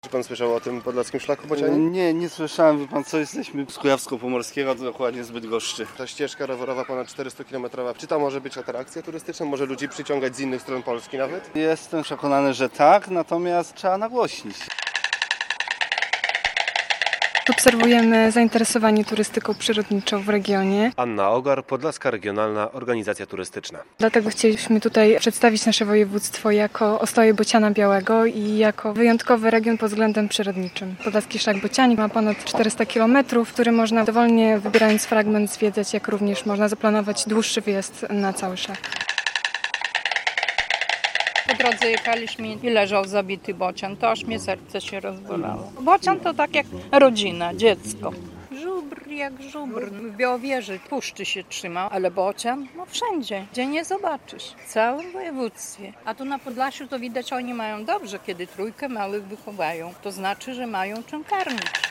Czy pan słyszał o tym podlaskim szlaku bocianim? Nie słyszałem, wie pan co, jesteśmy z Kujawsko-Pomorskiego, to dokładnie z Bydgoszczy. Ta ścieżka rowerowa ponad 400 km, czy to może być atrakcja turystyczna? Może ludzi przyciągać z innych stron Polski nawet? Jestem przekonany, że tak, natomiast trzeba nagłośnić. Obserwujemy zainteresowanie turystyką przyrodniczą w regionie. Anna Ogar, Podlaska Regionalna Organizacja Turystyczna. Dlatego chcieliśmy tutaj przedstawić nasze województwo jako ostoję bociana białego i jako wyjątkowy region pod względem przyrodniczym. Podlaski Szlak Bocianik ma ponad 400 km, który można dowolnie, wybierając fragment, zwiedzać, jak również można zaplanować dłuższy wyjazd na cały szlak. Po drodze jechaliśmy i leżał zabity bocian, to aż mnie serce się rozbolało. Bocian to tak jak rodzina, dziecko. Żubr jak żubr. W Białowieży puszczy się trzyma, ale bocian no wszędzie, gdzie nie zobaczysz. W całym województwie. A tu na Podlasiu to widać, oni mają dobrze, kiedy trójkę małych wychowają. To znaczy, że mają czym karmić.